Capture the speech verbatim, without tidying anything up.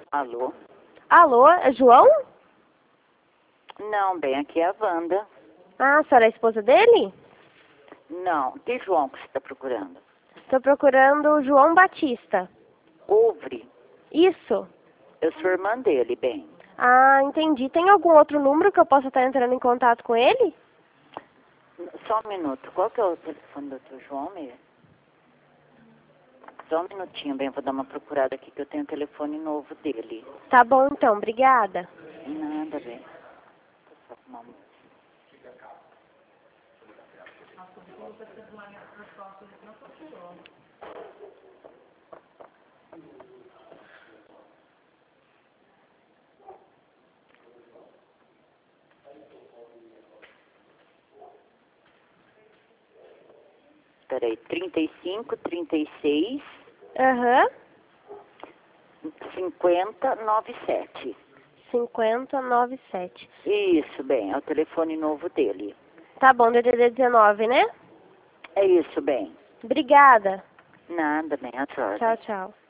Alô? Alô, é João? Não, bem, aqui é a Wanda. Ah, a senhora é a esposa dele? Não, que João que você está procurando? Estou procurando o João Batista. Ouvre. Isso. Eu sou irmã dele, bem. Ah, entendi. Tem algum outro número que eu possa estar entrando em contato com ele? Só um minuto. Qual que é o telefone do teu João mesmo? Só um minutinho, bem, vou dar uma procurada aqui que eu tenho o telefone novo dele. Tá bom, então. Obrigada. Nada, bem. Só arrumar um- Peraí, trinta e cinco, trinta e seis, Aham. cinquenta, noventa e sete. cinquenta noventa e sete. Isso, bem, é o telefone novo dele. Tá bom, D D D dezenove, né? É isso, bem. Obrigada. Nada, bem, a sorte. Tchau, tchau.